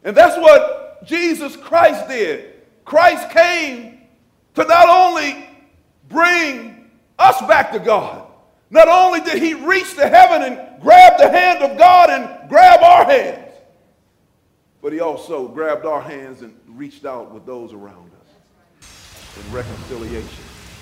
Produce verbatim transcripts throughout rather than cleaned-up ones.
And that's what Jesus Christ did. Christ came to not only bring us back to God, not only did he reach to heaven and grab the hand of God and grab our hands, but he also grabbed our hands and reached out with those around us in reconciliation.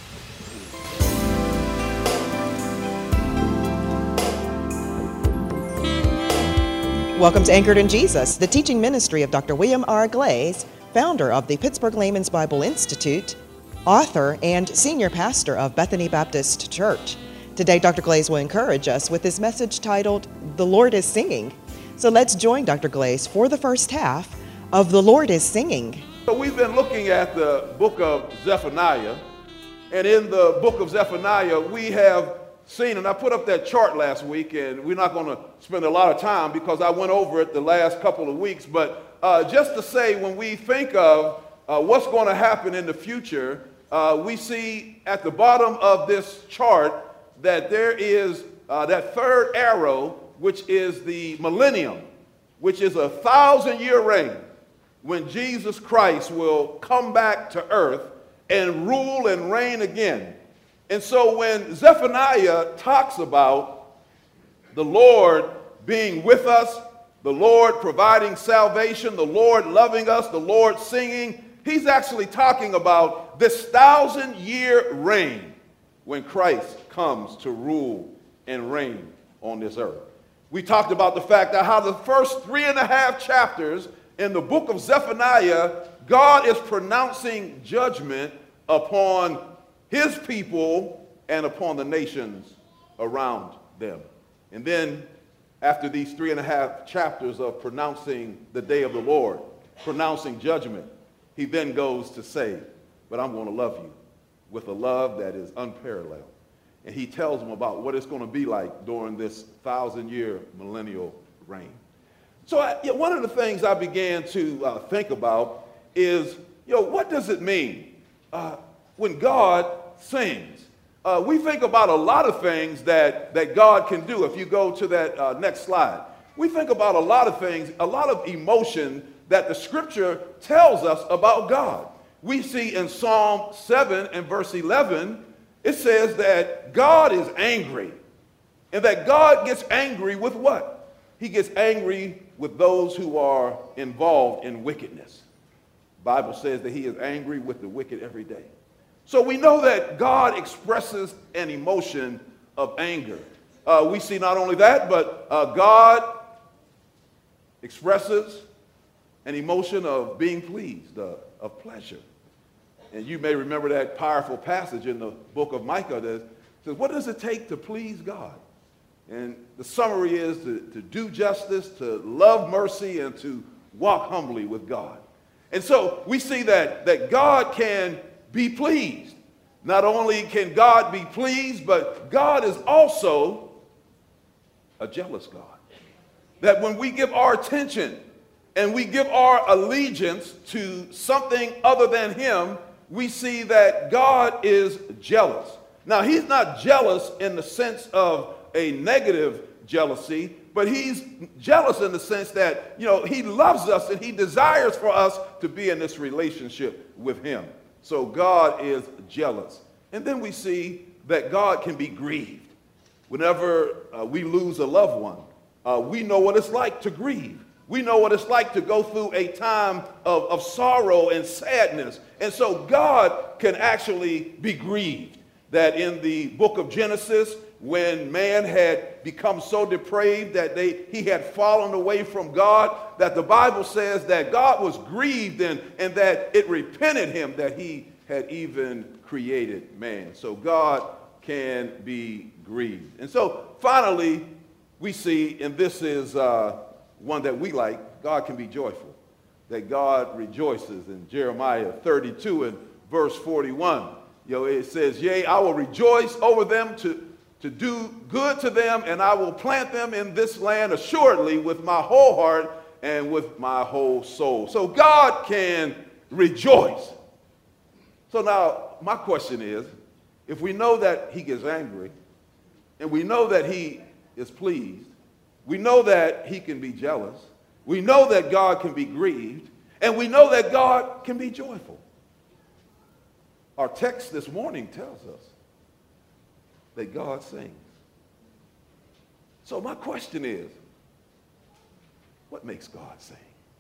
Welcome to Anchored in Jesus, the teaching ministry of Doctor William R. Glaze, founder of the Pittsburgh Layman's Bible Institute, author and senior pastor of Bethany Baptist Church. Today, Doctor Glaze will encourage us with his message titled, The Lord is Singing. So let's join Doctor Glaze for the first half of The Lord is Singing. So we've been looking at the book of Zephaniah, and in the book of Zephaniah, we have seen, and I put up that chart last week, and we're not going to spend a lot of time because I went over it the last couple of weeks, but uh, just to say, when we think of uh, what's going to happen in the future, uh, we see at the bottom of this chart that there is uh, that third arrow, which is the millennium, which is a thousand-year reign when Jesus Christ will come back to earth and rule and reign again. And so when Zephaniah talks about the Lord being with us, the Lord providing salvation, the Lord loving us, the Lord singing, he's actually talking about this thousand-year reign when Christ comes to rule and reign on this earth. We talked about the fact that how the first three and a half chapters in the book of Zephaniah, God is pronouncing judgment upon his people and upon the nations around them. And then after these three and a half chapters of pronouncing the day of the Lord, pronouncing judgment, he then goes to say, but I'm going to love you with a love that is unparalleled. And he tells them about what it's going to be like during this thousand-year millennial reign. So I, you know, one of the things I began to uh, think about is, you know, what does it mean uh, when God sings? Uh, we think about a lot of things that, that God can do. If you go to that uh, next slide, we think about a lot of things, a lot of emotion that the scripture tells us about God. We see in Psalm seven and verse eleven, it says that God is angry, and that God gets angry with what? He gets angry with those who are involved in wickedness. The Bible says that he is angry with the wicked every day. So we know that God expresses an emotion of anger. Uh, we see not only that, but uh, God expresses an emotion of being pleased, uh, of pleasure. And you may remember that powerful passage in the book of Micah that says, what does it take to please God? And the summary is to, to do justice, to love mercy, and to walk humbly with God. And so we see that, that God can be pleased. Not only can God be pleased, but God is also a jealous God. That when we give our attention and we give our allegiance to something other than him, we see that God is jealous. Now, he's not jealous in the sense of a negative jealousy, but he's jealous in the sense that, you know, he loves us and he desires for us to be in this relationship with him. So God is jealous. And then we see that God can be grieved. Whenever uh, we lose a loved one, uh, we know what it's like to grieve. We know what it's like to go through a time of, of sorrow and sadness. And so God can actually be grieved. That in the book of Genesis, when man had become so depraved that they, he had fallen away from God, that the Bible says that God was grieved and, and that it repented him that he had even created man. So God can be grieved. And so finally, we see, and this is uh, one that we like, God can be joyful. That God rejoices in Jeremiah thirty-two and verse forty-one. You know, it says, yea, I will rejoice over them to, to do good to them, and I will plant them in this land assuredly with my whole heart and with my whole soul. So God can rejoice. So now my question is, if we know that he gets angry, and we know that he is pleased, we know that he can be jealous, We know that God can be grieved, and we know that God can be joyful. Our text this morning tells us that God sings. So my question is, what makes God sing?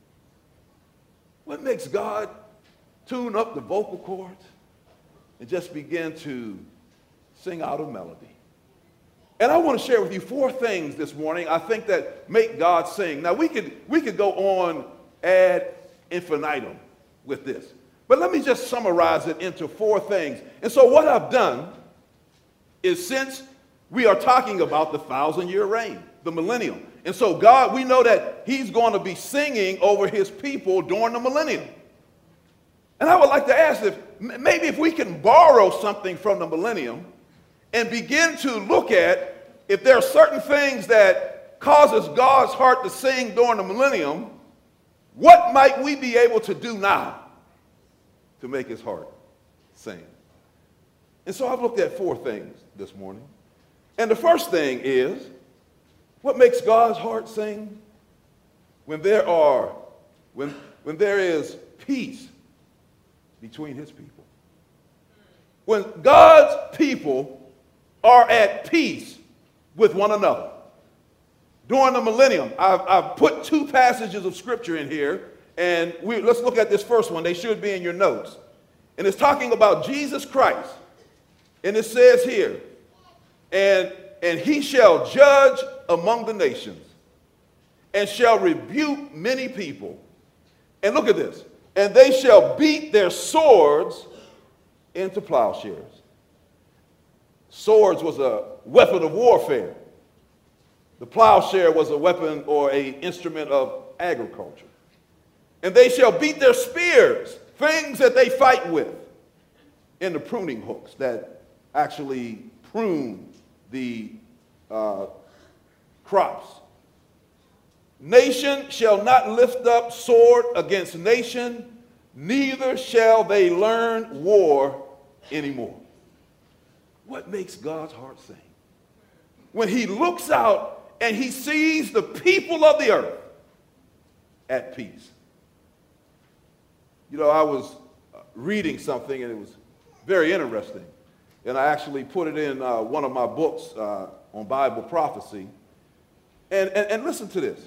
What makes God tune up the vocal cords and just begin to sing out a melody? And I want to share with you four things this morning I think that make God sing. Now we could we could go on ad infinitum with this, but let me just summarize it into four things. And so what I've done is, since we are talking about the thousand-year reign, the millennium, and so God, we know that he's going to be singing over his people during the millennium. And I would like to ask if maybe if we can borrow something from the millennium and begin to look at if there are certain things that causes God's heart to sing during the millennium, what might we be able to do now to make his heart sing? And so I've looked at four things this morning. And the first thing is, what makes God's heart sing? When there are, when, when there is peace between his people. When God's people are at peace with one another. During the millennium, I've, I've put two passages of scripture in here, and we, let's look at this first one. They should be in your notes. And it's talking about Jesus Christ. And it says here, and, and he shall judge among the nations, and shall rebuke many people. And look at this. And they shall beat their swords into plowshares. Swords was a weapon of warfare. The plowshare was a weapon or an instrument of agriculture. And they shall beat their spears, things that they fight with, into pruning hooks that actually prune the uh, crops. Nation shall not lift up sword against nation, neither shall they learn war anymore. What makes God's heart sing? When he looks out and he sees the people of the earth at peace. You know, I was reading something and it was very interesting. And I actually put it in uh, one of my books uh, on Bible prophecy. And, and, and listen to this.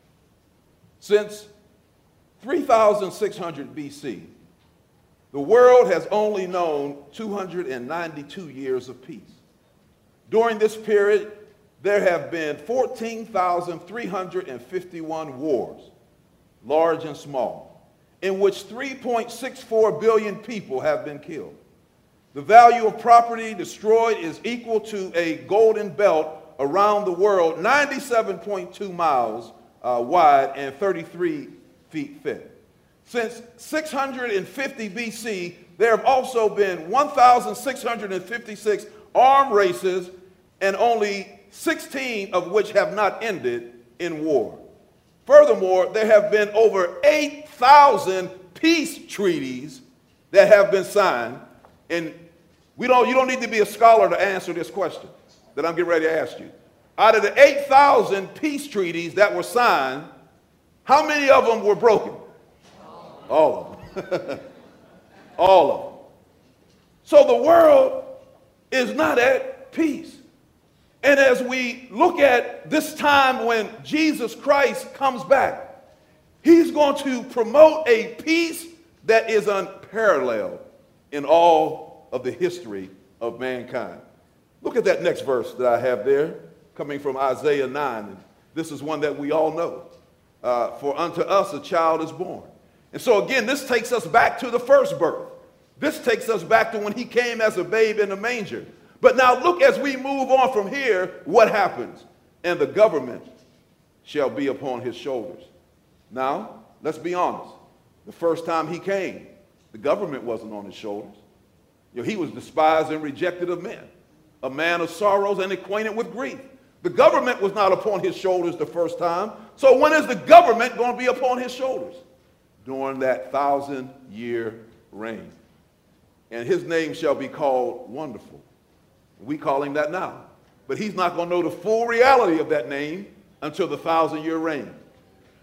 Since three thousand six hundred B C, the world has only known two hundred ninety-two years of peace. During this period, there have been fourteen thousand three hundred fifty-one wars, large and small, in which three point six four billion people have been killed. The value of property destroyed is equal to a golden belt around the world, ninety-seven point two miles uh, wide and thirty-three feet thick. Since six hundred fifty B C, there have also been one thousand six hundred fifty-six armed races, and only sixteen of which have not ended in war. Furthermore, there have been over eight thousand peace treaties that have been signed. And we don't, you don't need to be a scholar to answer this question that I'm getting ready to ask you. Out of the eight thousand peace treaties that were signed, how many of them were broken? All of them. All of them. So the world is not at peace. And as we look at this time when Jesus Christ comes back, he's going to promote a peace that is unparalleled in all of the history of mankind. Look at that next verse that I have there, coming from Isaiah nine. This is one that we all know. Uh, For unto us a child is born. And so again, this takes us back to the first birth. This takes us back to when he came as a babe in the manger. But now look, as we move on from here, what happens? And the government shall be upon his shoulders. Now, let's be honest. The first time he came, the government wasn't on his shoulders. You know, he was despised and rejected of men, a man of sorrows and acquainted with grief. The government was not upon his shoulders the first time. So when is the government going to be upon his shoulders? During that thousand-year reign. And his name shall be called Wonderful. We call him that now. But he's not going to know the full reality of that name until the thousand-year reign.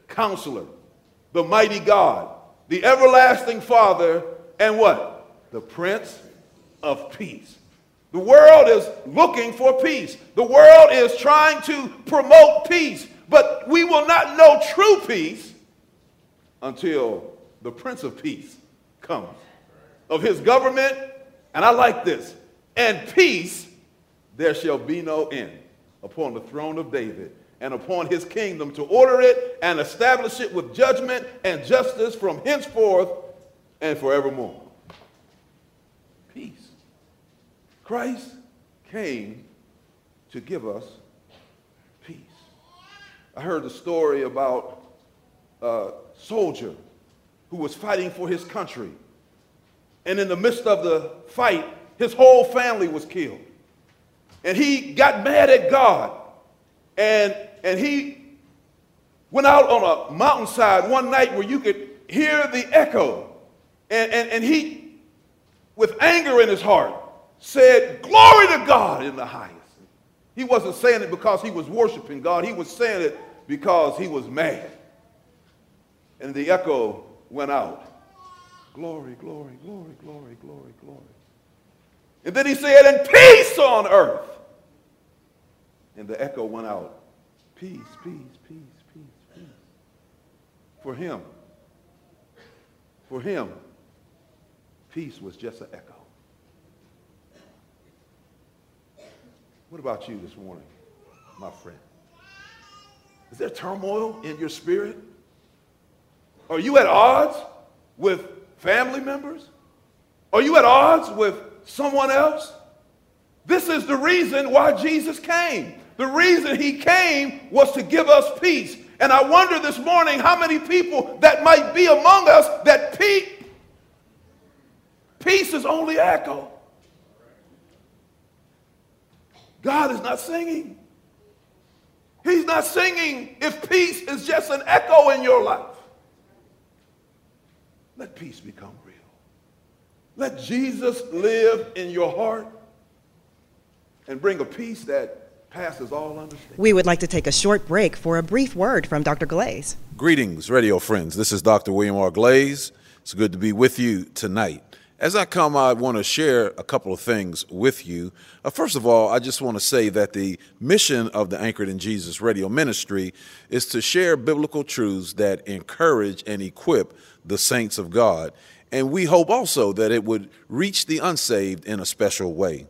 Counselor, the mighty God, the everlasting Father, and what? The Prince of Peace. The world is looking for peace. The world is trying to promote peace, but we will not know true peace until the Prince of Peace comes. Of his government, and I like this, and peace there shall be no end upon the throne of David and upon his kingdom, to order it and establish it with judgment and justice from henceforth and forevermore. Peace. Christ came to give us peace. I heard the story about a soldier who was fighting for his country. And in the midst of the fight, his whole family was killed. And he got mad at God. And, and he went out on a mountainside one night where you could hear the echo. And, and, and he, with anger in his heart, said, "Glory to God in the highest." He wasn't saying it because he was worshiping God. He was saying it because he was mad. And the echo went out. Glory, glory, glory, glory, glory, glory. And then he said, "And peace on earth." And the echo went out. Peace, peace, peace, peace, peace. For him, for him, peace was just an echo. What about you this morning, my friend? Is there turmoil in your spirit? Are you at odds with family members? Are you at odds with someone else? This is the reason why Jesus came. The reason he came was to give us peace. And I wonder this morning how many people that might be among us that peace, peace is only echo. God is not singing. He's not singing if peace is just an echo in your life. Let peace become real. Let Jesus live in your heart and bring a peace that passes all understanding. We would like to take a short break for a brief word from Doctor Glaze. Greetings, radio friends. This is Doctor William R. Glaze. It's good to be with you tonight. As I come, I want to share a couple of things with you. Uh, first of all, I just want to say that the mission of the Anchored in Jesus radio ministry is to share biblical truths that encourage and equip the saints of God. And we hope also that it would reach the unsaved in a special way.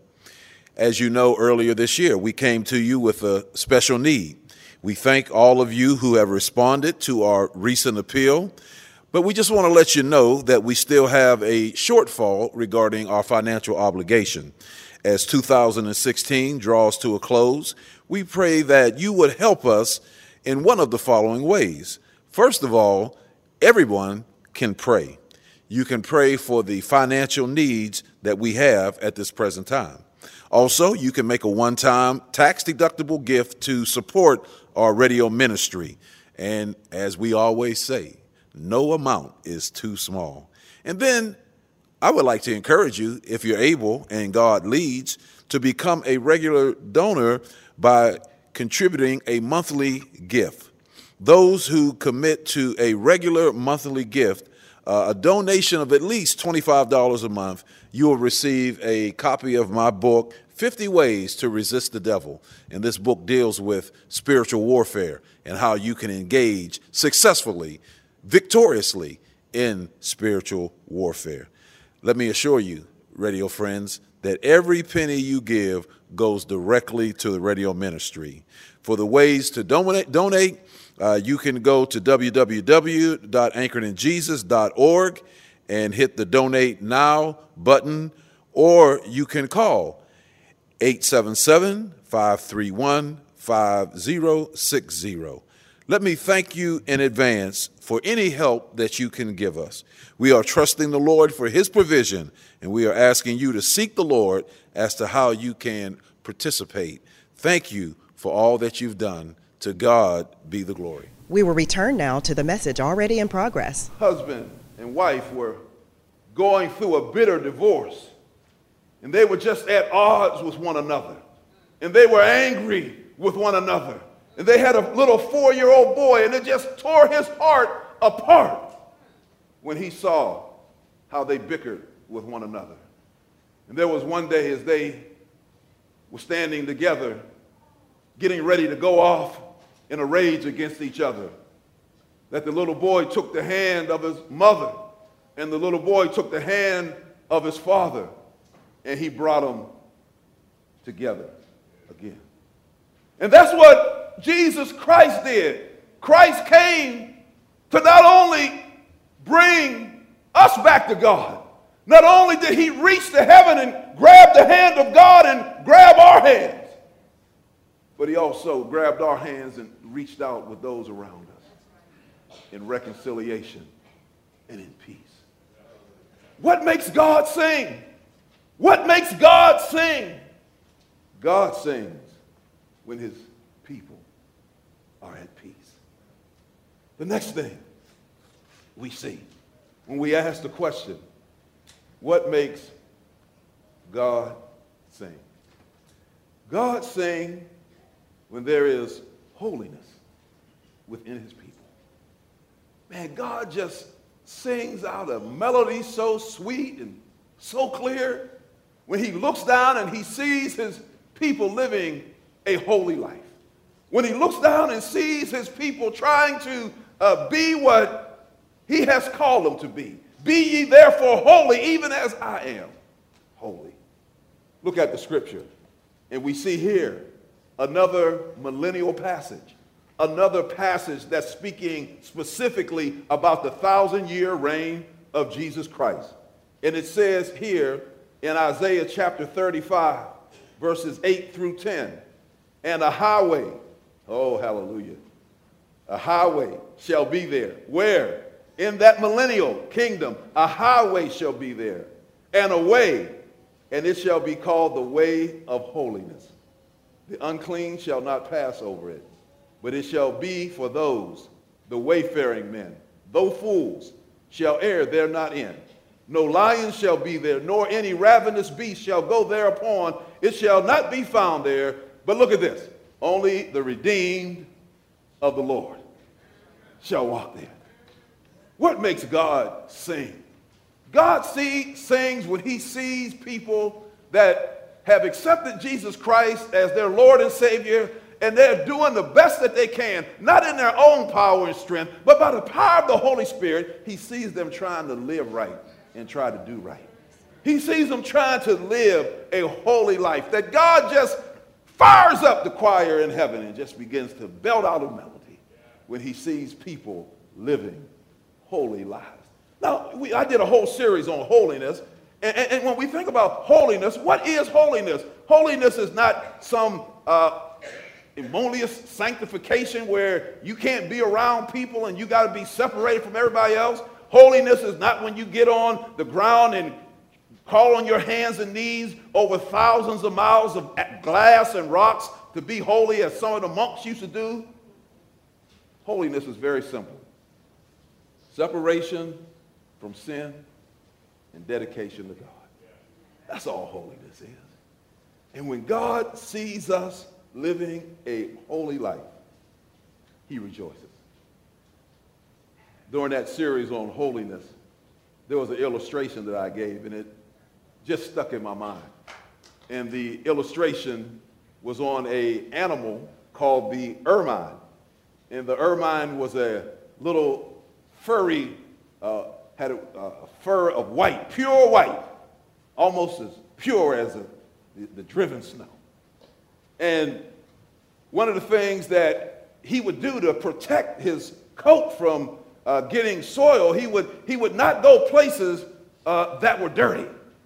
As you know, earlier this year, we came to you with a special need. We thank all of you who have responded to our recent appeal. But we just want to let you know that we still have a shortfall regarding our financial obligation. As two thousand sixteen draws to a close, we pray that you would help us in one of the following ways. First of all, everyone can pray. You can pray for the financial needs that we have at this present time. Also, you can make a one-time tax-deductible gift to support our radio ministry. And as we always say, no amount is too small. And then I would like to encourage you, if you're able and God leads, to become a regular donor by contributing a monthly gift. Those who commit to a regular monthly gift, uh, a donation of at least twenty-five dollars a month, you will receive a copy of my book, fifty Ways to Resist the Devil. And this book deals with spiritual warfare and how you can engage successfully, victoriously in spiritual warfare. Let me assure you, radio friends, that every penny you give goes directly to the radio ministry. For the ways to donate, donate uh, you can go to w w w dot anchored in jesus dot org and hit the Donate Now button, or you can call eight seven seven, five three one, five zero six zero. Let me thank you in advance for any help that you can give us. We are trusting the Lord for his provision, and we are asking you to seek the Lord as to how you can participate. Thank you for all that you've done. To God be the glory. We will return now to the message already in progress. Husband and wife were going through a bitter divorce, and they were just at odds with one another, and they were angry with one another. And they had a little four-year-old boy, and it just tore his heart apart when he saw how they bickered with one another. And there was one day as they were standing together, getting ready to go off in a rage against each other, that the little boy took the hand of his mother, and the little boy took the hand of his father, and he brought them together again. And that's what Jesus Christ did. Christ came to not only bring us back to God, not only did he reach to heaven and grab the hand of God and grab our hands, but he also grabbed our hands and reached out with those around us in reconciliation and in peace. What makes God sing? What makes God sing? God sings when his people are at peace. The next thing we see when we ask the question, what makes God sing? God sings when there is holiness within his people. Man, God just sings out a melody so sweet and so clear when he looks down and he sees his people living a holy life. When he looks down and sees his people trying to uh, be what he has called them to be. Be ye therefore holy, even as I am holy. Look at the scripture, and we see here another millennial passage, another passage that's speaking specifically about the thousand-year reign of Jesus Christ. And it says here in Isaiah chapter thirty-five, verses eight through ten, and a highway, oh, hallelujah, a highway shall be there. Where? In that millennial kingdom, a highway shall be there, and a way, and it shall be called the way of holiness. The unclean shall not pass over it, but it shall be for those, the wayfaring men, though fools, shall err there not in. No lion shall be there, nor any ravenous beast shall go thereupon. It shall not be found there. But look at this. Only the redeemed of the Lord shall walk there. What makes God sing? God see, sings when he sees people that have accepted Jesus Christ as their Lord and Savior, and they're doing the best that they can, not in their own power and strength, but by the power of the Holy Spirit. He sees them trying to live right and try to do right. He sees them trying to live a holy life, that God just fires up the choir in heaven and just begins to belt out a melody when he sees people living holy lives. Now, we, I did a whole series on holiness, and, and, and when we think about holiness, what is holiness? Holiness is not some uh, erroneous sanctification where you can't be around people and you got to be separated from everybody else. Holiness is not when you get on the ground and crawl on your hands and knees over thousands of miles of glass and rocks to be holy, as some of the monks used to do. Holiness is very simple. Separation from sin and dedication to God. That's all holiness is. And when God sees us living a holy life, he rejoices. During that series on holiness, there was an illustration that I gave, and it just stuck in my mind. And the illustration was on an animal called the ermine. And the ermine was a little furry, uh, had a, a fur of white, pure white, almost as pure as a, the, the driven snow. And one of the things that he would do to protect his coat from uh, getting soil, he would, he would not go places uh, that were dirty.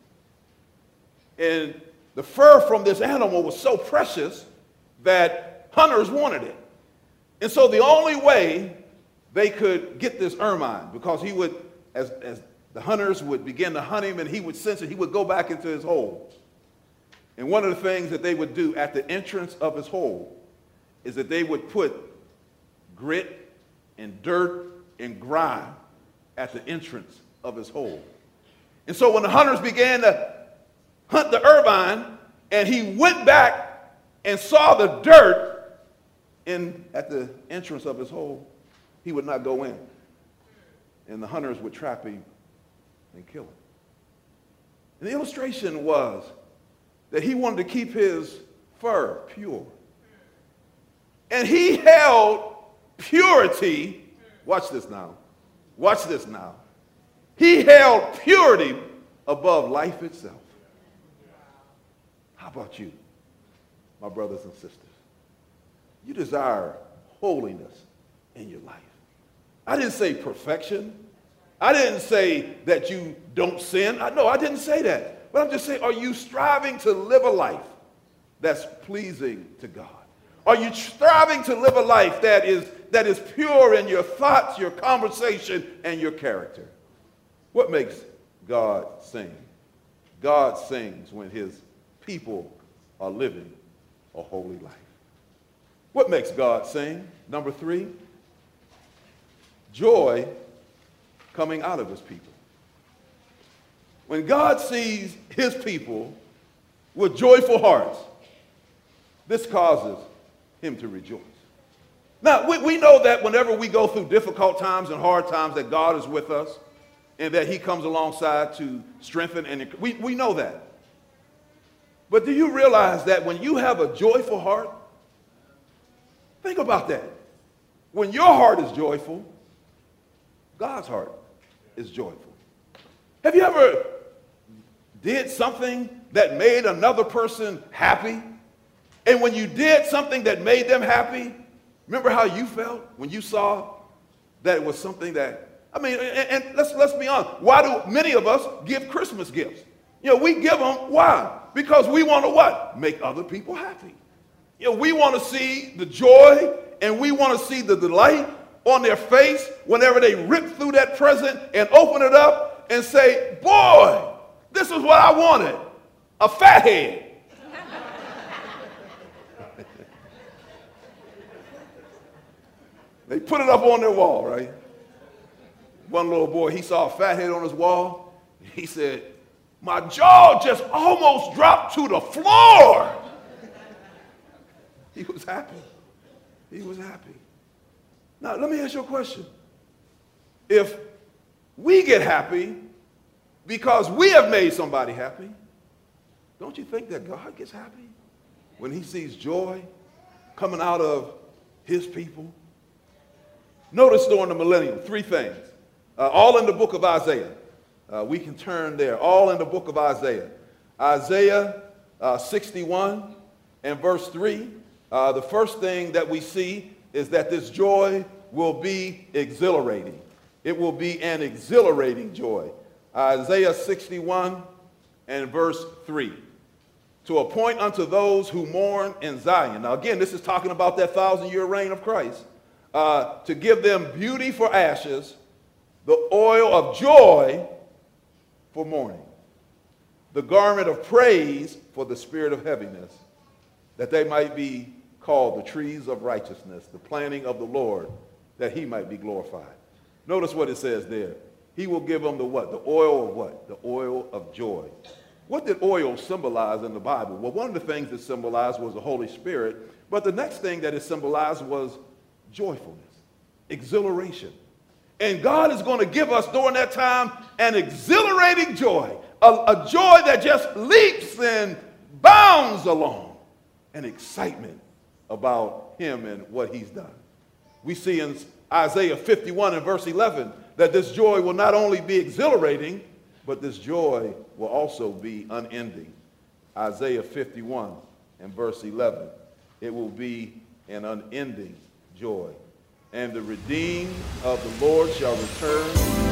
And the fur from this animal was so precious that hunters wanted it. And so the only way they could get this ermine, because he would, as, as the hunters would begin to hunt him and he would sense it, he would go back into his hole. And one of the things that they would do at the entrance of his hole is that they would put grit and dirt and grime at the entrance of his hole. And so when the hunters began to hunt the ermine and he went back and saw the dirt in at the entrance of his hole, he would not go in. And the hunters would trap him and kill him. And the illustration was that he wanted to keep his fur pure. And he held purity, watch this now, watch this now. He held purity above life itself. How about you, my brothers and sisters? You desire holiness in your life. I didn't say perfection. I didn't say that you don't sin. I, no, I didn't say that. But I'm just saying, are you striving to live a life that's pleasing to God? Are you striving to live a life that is, that is pure in your thoughts, your conversation, and your character? What makes God sing? God sings when his people are living a holy life. What makes God sing? Number three, joy coming out of his people. When God sees his people with joyful hearts, this causes him to rejoice. Now, we, we know that whenever we go through difficult times and hard times, that God is with us and that he comes alongside to strengthen, and we, we know that. But do you realize that when you have a joyful heart, think about that. When your heart is joyful, God's heart is joyful. Have you ever did something that made another person happy? And when you did something that made them happy, remember how you felt when you saw that it was something that, I mean, and, and let's, let's be honest, why do many of us give Christmas gifts? You know, we give them, why? Because we want to what? Make other people happy. You know, we want to see the joy and we want to see the delight on their face whenever they rip through that present and open it up and say, boy, this is what I wanted, a fat head. They put it up on their wall, right? One little boy, he saw a fat head on his wall. He said, my jaw just almost dropped to the floor. He was happy. He was happy. Now, let me ask you a question. If we get happy because we have made somebody happy, don't you think that God gets happy when he sees joy coming out of his people? Notice during the millennium, three things. Uh, all in the book of Isaiah. Uh, we can turn there. All in the book of Isaiah. Isaiah uh, sixty-one and verse three. Uh, the first thing that we see is that this joy will be exhilarating. It will be an exhilarating joy. Isaiah sixty-one and verse three. To appoint unto those who mourn in Zion. Now again, this is talking about that thousand-year reign of Christ. Uh, to give them beauty for ashes, the oil of joy for mourning, the garment of praise for the spirit of heaviness, that they might be called the trees of righteousness, the planting of the Lord, that he might be glorified. Notice what it says there. He will give them the what? The oil of what? The oil of joy. What did oil symbolize in the Bible? Well, one of the things it symbolized was the Holy Spirit, but the next thing that it symbolized was joyfulness, exhilaration. And God is going to give us during that time an exhilarating joy, a, a joy that just leaps and bounds along, an excitement about him and what he's done. We see in Isaiah fifty-one and verse eleven that this joy will not only be exhilarating, but this joy will also be unending. Isaiah fifty-one and verse eleven, it will be an unending joy. And the redeemed of the Lord shall return.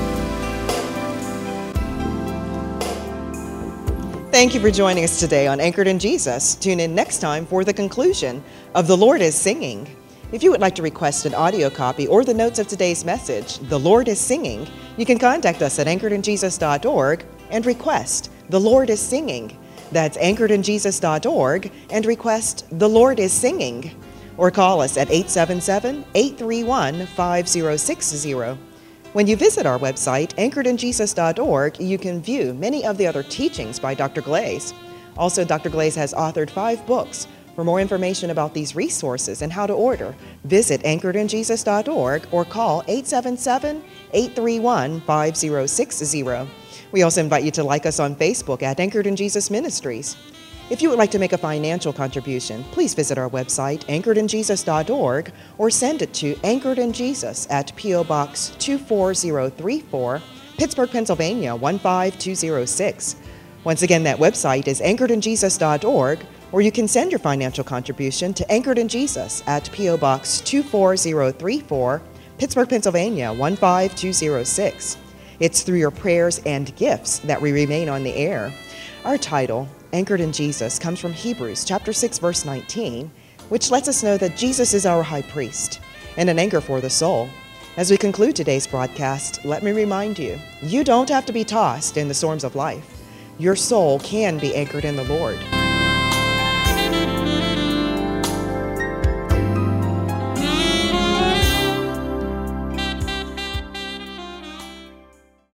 Thank you for joining us today on Anchored in Jesus. Tune in next time for the conclusion of The Lord is Singing. If you would like to request an audio copy or the notes of today's message, The Lord is Singing, you can contact us at anchored in jesus dot org and request The Lord is Singing. That's anchored in jesus dot org and request The Lord is Singing. Or call us at eight seven seven, eight three one, five zero six zero. When you visit our website, anchored in jesus dot org, you can view many of the other teachings by Doctor Glaze. Also, Doctor Glaze has authored five books For more information about these resources and how to order, visit anchored in jesus dot org or call eight seven seven, eight three one, five zero six zero. We also invite you to like us on Facebook at Anchored in Jesus Ministries. If you would like to make a financial contribution, please visit our website, anchored in jesus dot org, or send it to Anchored in Jesus at P O. Box two four zero three four, Pittsburgh, Pennsylvania one five two zero six. Once again, that website is anchored in jesus dot org, or you can send your financial contribution to Anchored in Jesus at P O. Box two four zero three four, Pittsburgh, Pennsylvania one five two zero six. It's through your prayers and gifts that we remain on the air. Our title, Anchored in Jesus, comes from Hebrews chapter six, verse nineteen, which lets us know that Jesus is our high priest and an anchor for the soul. As we conclude today's broadcast, let me remind you, you don't have to be tossed in the storms of life. Your soul can be anchored in the Lord.